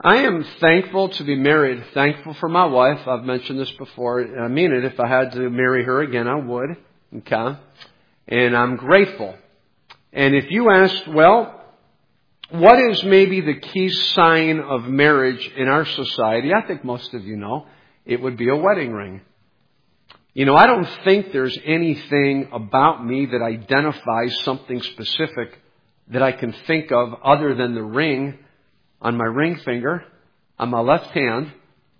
I am thankful to be married. Thankful for my wife. I've mentioned this before. I mean it. If I had to marry her again, I would. Okay. And I'm grateful. And if you asked, well, what is maybe the key sign of marriage in our society? I think most of you know. It would be a wedding ring. You know, I don't think there's anything about me that identifies something specific that I can think of other than the ring on my ring finger, on my left hand.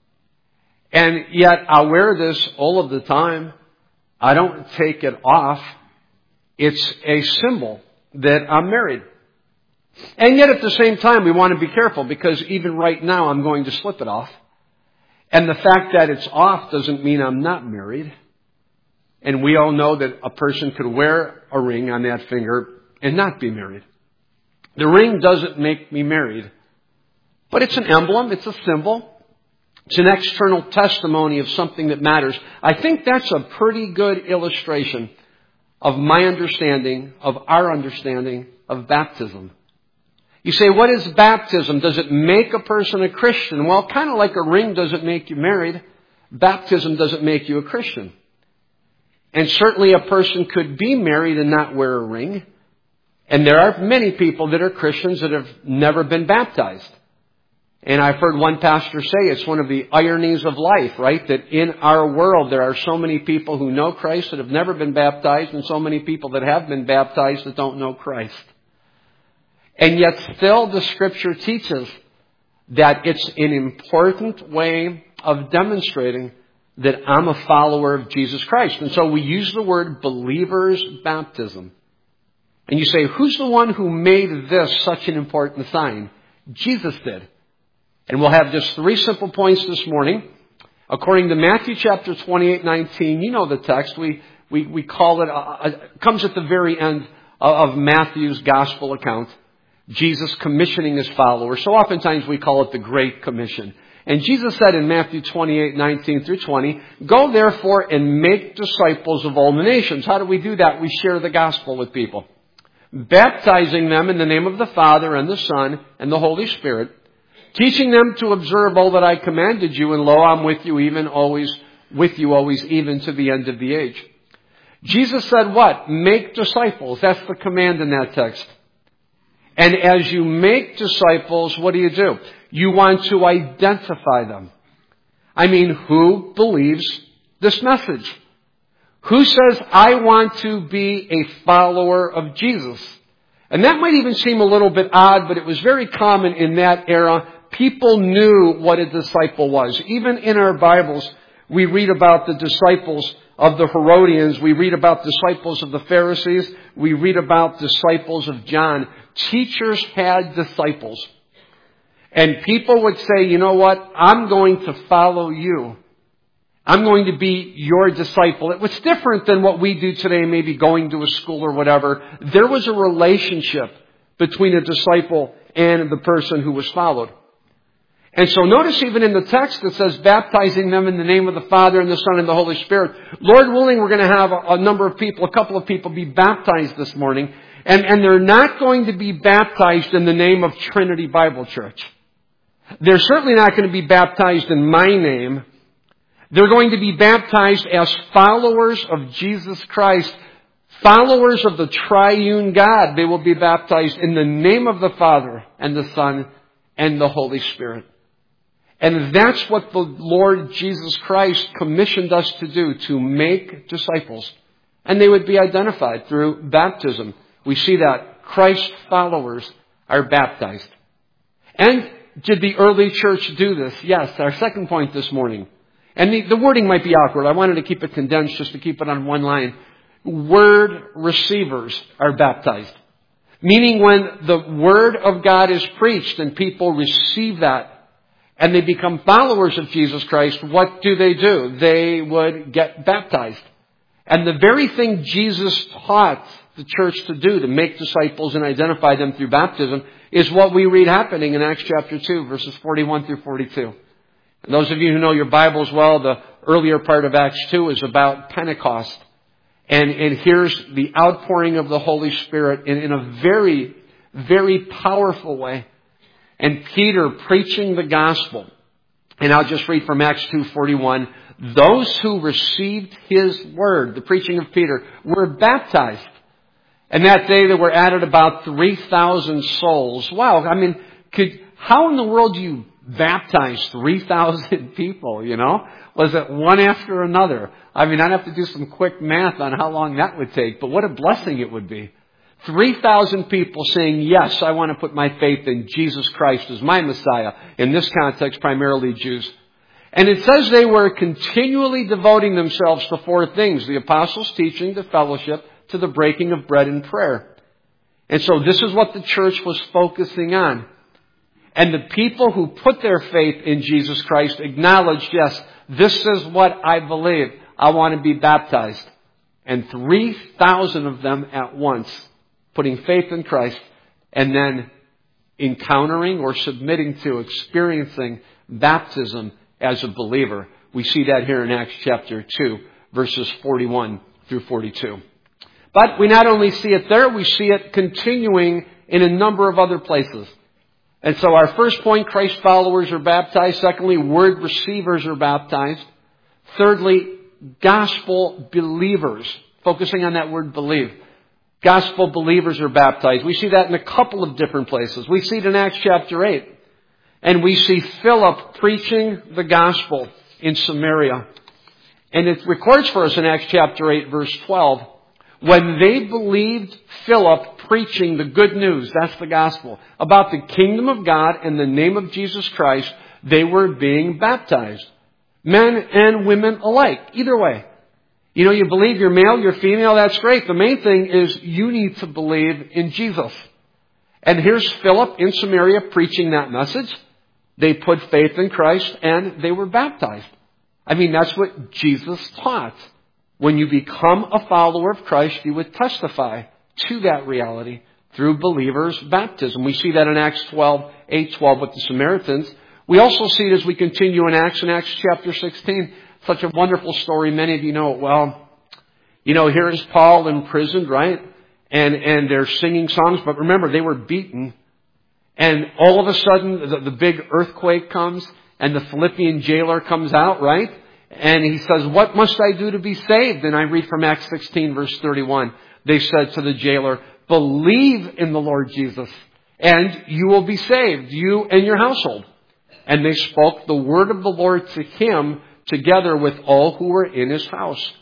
And yet I wear this all of the time. I don't take it off. It's a symbol that I'm married. And yet at the same time, we want to be careful because even right now I'm going to slip it off. And the fact that it's off doesn't mean I'm not married. And we all know that a person could wear a ring on that finger and not be married. The ring doesn't make me married. But it's an emblem, it's a symbol, it's an external testimony of something that matters. I think that's a pretty good illustration of my understanding, of our understanding of baptism. You say, what is baptism? Does it make a person a Christian? Well, kind of like a ring doesn't make you married, baptism doesn't make you a Christian. And certainly a person could be married and not wear a ring. And there are many people that are Christians that have never been baptized. And I've heard one pastor say it's one of the ironies of life, right? That in our world there are so many people who know Christ that have never been baptized and so many people that have been baptized that don't know Christ. And yet still the Scripture teaches that it's an important way of demonstrating that I'm a follower of Jesus Christ. And so we use the word believer's baptism. And you say, who's the one who made this such an important sign? Jesus did. And we'll have just 3 simple points this morning. According to Matthew chapter 28:19, you know the text. We call it, comes at the very end of Matthew's gospel account. Jesus commissioning his followers. So oftentimes we call it the Great Commission. And Jesus said in Matthew 28:19 through 20, go therefore and make disciples of all the nations. How do we do that? We share the gospel with people. Baptizing them in the name of the Father and the Son and the Holy Spirit. Teaching them to observe all that I commanded you, and lo, I'm with you always, even to the end of the age. Jesus said what? Make disciples. That's the command in that text. And as you make disciples, what do? You want to identify them. I mean, who believes this message? Who says, I want to be a follower of Jesus? And that might even seem a little bit odd, but it was very common in that era. People knew what a disciple was. Even in our Bibles, we read about the disciples of the Herodians. We read about disciples of the Pharisees. We read about disciples of John. Teachers had disciples. And people would say, you know what? I'm going to follow you. I'm going to be your disciple. It was different than what we do today, maybe going to a school or whatever. There was a relationship between a disciple and the person who was followed. And so notice even in the text it says, baptizing them in the name of the Father and the Son and the Holy Spirit. Lord willing, we're going to have a couple of people be baptized this morning. And they're not going to be baptized in the name of Trinity Bible Church. They're certainly not going to be baptized in my name. They're going to be baptized as followers of Jesus Christ, followers of the triune God. They will be baptized in the name of the Father and the Son and the Holy Spirit. And that's what the Lord Jesus Christ commissioned us to do, to make disciples. And they would be identified through baptism. We see that Christ followers are baptized. And did the early church do this? Yes, our second point this morning. And the wording might be awkward. I wanted to keep it condensed just to keep it on one line. Word receivers are baptized. Meaning when the Word of God is preached and people receive that and they become followers of Jesus Christ, what do? They would get baptized. And the very thing Jesus taught the church to do, to make disciples and identify them through baptism, is what we read happening in Acts chapter 2, verses 41 through 42. And those of you who know your Bibles well, the earlier part of Acts 2 is about Pentecost. And here's the outpouring of the Holy Spirit in a very, very powerful way. and Peter preaching the gospel. And I'll just read from Acts 2:41. Those who received his word, the preaching of Peter, were baptized. And that day there were added about 3,000 souls. Wow, I mean, how in the world do you baptize 3,000 people, you know? Was it one after another? I mean, I'd have to do some quick math on how long that would take, but what a blessing it would be. 3,000 people saying, yes, I want to put my faith in Jesus Christ as my Messiah. In this context, primarily Jews. And it says they were continually devoting themselves to four things: the apostles' teaching, the fellowship, to the breaking of bread and prayer. And so this is what the church was focusing on. And the people who put their faith in Jesus Christ acknowledged, yes, this is what I believe. I want to be baptized. And 3,000 of them at once putting faith in Christ and then encountering or submitting to experiencing baptism as a believer. We see that here in Acts chapter 2, verses 41 through 42. But we not only see it there, we see it continuing in a number of other places. And so our first point, Christ followers are baptized. Secondly, word receivers are baptized. Thirdly, gospel believers. Focusing on that word believe. Gospel believers are baptized. We see that in a couple of different places. We see it in Acts chapter 8. And we see Philip preaching the gospel in Samaria. And it records for us in Acts chapter 8, verse 12. When they believed Philip preaching the good news, that's the gospel, about the kingdom of God and the name of Jesus Christ, they were being baptized. Men and women alike, either way. You know, you believe you're male, you're female, that's great. The main thing is you need to believe in Jesus. And here's Philip in Samaria preaching that message. They put faith in Christ and they were baptized. I mean, that's what Jesus taught. When you become a follower of Christ, you would testify to that reality through believers' baptism. We see that in Acts 12, 8-12 with the Samaritans. We also see it as we continue in Acts chapter 16. Such a wonderful story. Many of you know it well. You know, here is Paul imprisoned, right? And they're singing songs. But remember, they were beaten. And all of a sudden, the big earthquake comes. And the Philippian jailer comes out, right? And he says, what must I do to be saved? And I read from Acts 16, verse 31. They said to the jailer, believe in the Lord Jesus, and you will be saved, you and your household. And they spoke the word of the Lord to him together with all who were in his house.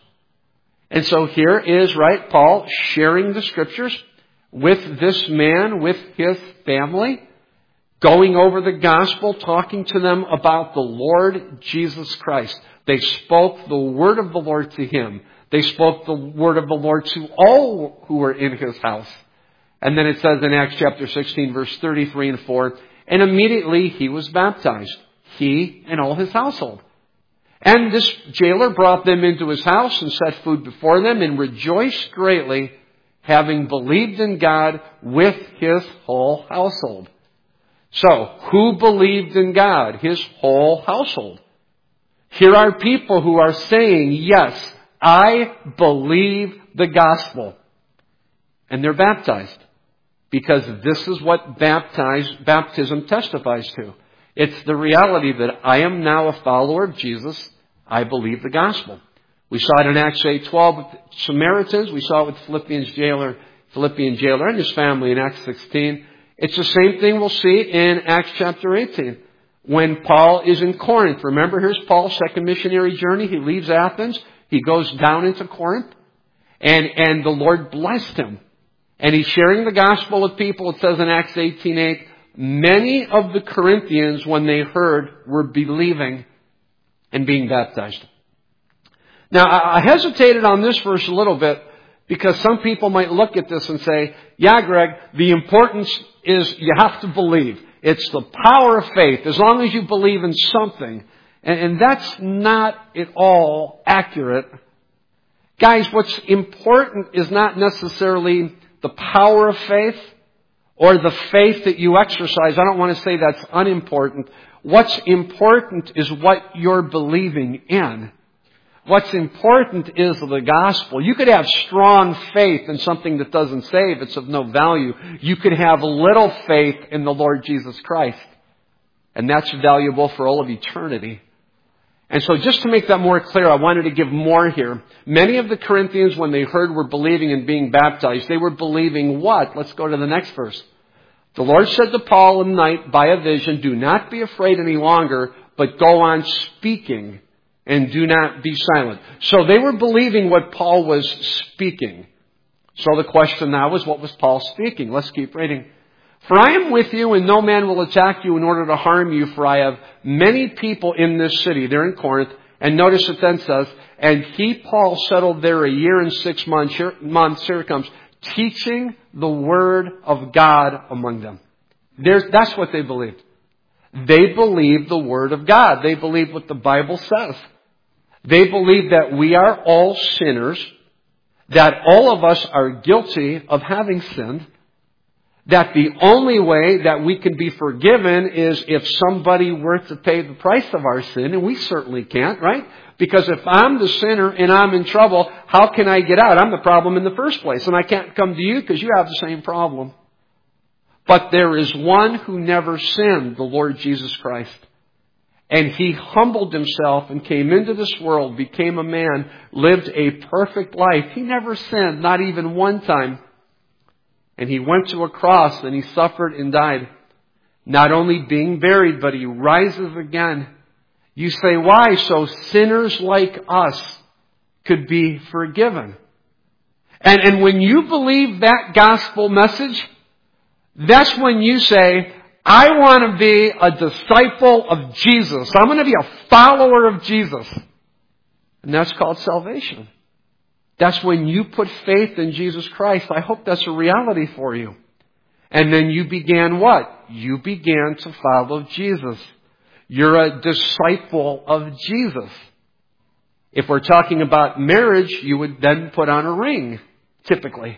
And so here is, right, Paul sharing the scriptures with this man, with his family, going over the gospel, talking to them about the Lord Jesus Christ. They spoke the word of the Lord to him. They spoke the word of the Lord to all who were in his house. And then it says in Acts chapter 16, verse 33 and 4, and immediately he was baptized, he and all his household. And this jailer brought them into his house and set food before them and rejoiced greatly, having believed in God with his whole household. So, who believed in God? His whole household. Here are people who are saying, yes, I believe the gospel. And they're baptized. Because this is what baptism testifies to. It's the reality that I am now a follower of Jesus. I believe the gospel. We saw it in Acts 8:12 with the Samaritans. We saw it with Philippian jailer and his family in Acts 16. It's the same thing we'll see in Acts chapter 18. When Paul is in Corinth. Remember, here's Paul's second missionary journey. He leaves Athens. He goes down into Corinth. And the Lord blessed him. And he's sharing the gospel with people. It says in Acts 18:8, many of the Corinthians, when they heard, were believing and being baptized. Now, I hesitated on this verse a little bit because some people might look at this and say, yeah, Greg, the importance is you have to believe. It's the power of faith, as long as you believe in something. And that's not at all accurate. Guys, what's important is not necessarily the power of faith or the faith that you exercise. I don't want to say that's unimportant. What's important is what you're believing in. What's important is the gospel. You could have strong faith in something that doesn't save. It's of no value. You could have little faith in the Lord Jesus Christ. And that's valuable for all of eternity. And so just to make that more clear, I wanted to give more here. Many of the Corinthians, when they heard were believing and being baptized, they were believing what? Let's go to the next verse. The Lord said to Paul in the night by a vision, do not be afraid any longer, but go on speaking and do not be silent. So they were believing what Paul was speaking. So the question now is, what was Paul speaking? Let's keep reading. For I am with you, and no man will attack you in order to harm you, for I have many people in this city. They're in Corinth. And notice it then says, and he, Paul, settled there a year and 6 months. Here it comes. Teaching the word of God among them. That's what they believed. They believed the word of God. They believed what the Bible says. They believe that we are all sinners, that all of us are guilty of having sinned, that the only way that we can be forgiven is if somebody were to pay the price of our sin, and we certainly can't, right? Because if I'm the sinner and I'm in trouble, how can I get out? I'm the problem in the first place, and I can't come to you because you have the same problem. But there is one who never sinned, the Lord Jesus Christ. And He humbled Himself and came into this world, became a man, lived a perfect life. He never sinned, not even one time. And He went to a cross and He suffered and died. Not only being buried, but He rises again. You say, why? So sinners like us could be forgiven. And when you believe that gospel message, that's when you say, I want to be a disciple of Jesus. I'm going to be a follower of Jesus. And that's called salvation. That's when you put faith in Jesus Christ. I hope that's a reality for you. And then you began what? You began to follow Jesus. You're a disciple of Jesus. If we're talking about marriage, you would then put on a ring, typically.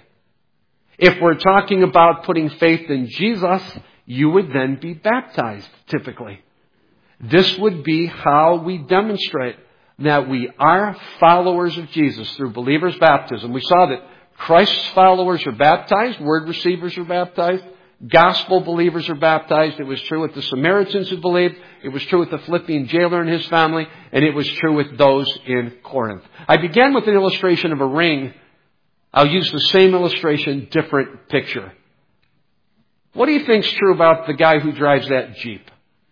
If we're talking about putting faith in Jesus, you would then be baptized, typically. This would be how we demonstrate that we are followers of Jesus through believers' baptism. We saw that Christ's followers are baptized, word receivers are baptized, gospel believers are baptized. It was true with the Samaritans who believed. It was true with the Philippian jailer and his family. And it was true with those in Corinth. I began with an illustration of a ring. I'll use the same illustration, different picture. What do you think's true about the guy who drives that Jeep?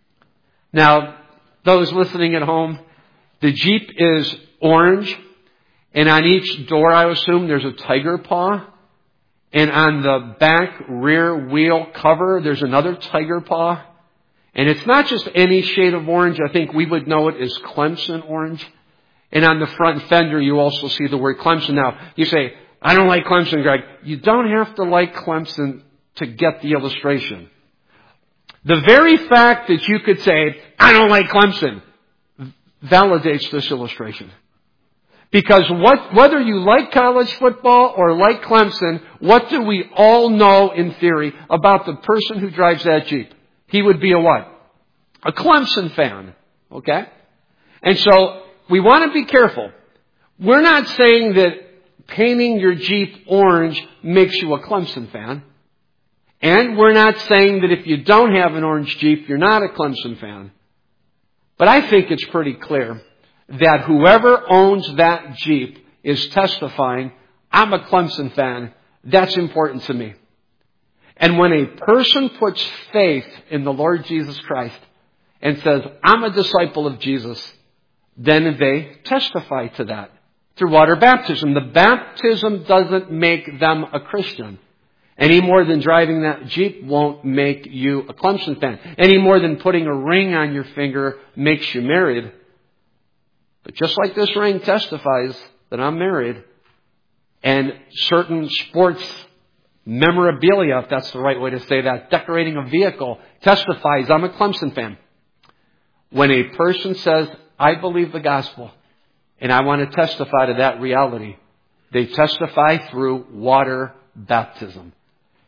Now, those listening at home, the Jeep is orange, and on each door, I assume, there's a tiger paw. And on the back rear wheel cover, there's another tiger paw. And it's not just any shade of orange. I think we would know it as Clemson orange. And on the front fender, you also see the word Clemson. Now, you say, I don't like Clemson, Greg. You don't have to like Clemson to get the illustration. The very fact that you could say, I don't like Clemson, validates this illustration. Because whether you like college football or like Clemson, what do we all know in theory about the person who drives that Jeep? He would be a what? A Clemson fan. Okay? And so we want to be careful. We're not saying that painting your Jeep orange makes you a Clemson fan. And we're not saying that if you don't have an orange Jeep, you're not a Clemson fan. But I think it's pretty clear that whoever owns that Jeep is testifying, I'm a Clemson fan. That's important to me. And when a person puts faith in the Lord Jesus Christ and says, I'm a disciple of Jesus, then they testify to that through water baptism. The baptism doesn't make them a Christian. Any more than driving that Jeep won't make you a Clemson fan. Any more than putting a ring on your finger makes you married. But just like this ring testifies that I'm married, and certain sports memorabilia, if that's the right way to say that, decorating a vehicle, testifies I'm a Clemson fan. When a person says, I believe the gospel, and I want to testify to that reality, they testify through water baptism.